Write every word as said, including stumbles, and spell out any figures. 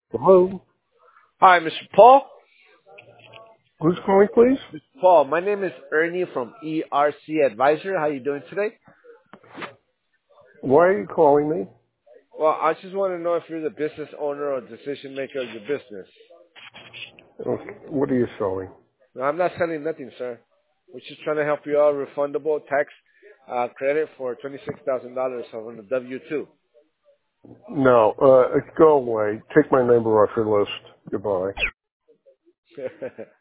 Hello? Hi, Mister Paul. Who's calling, please? Mister Paul, my name is Ernie from E R C Advisor. How you doing today? Why are you calling me? Well, I just want to know if you're the business owner or decision maker of your business. Okay. What are you selling? No, I'm not selling nothing, sir. We're just trying to help you out refundable tax uh, credit for twenty-six thousand dollars on the W two. No, uh, go away. Take my number off your list. Goodbye.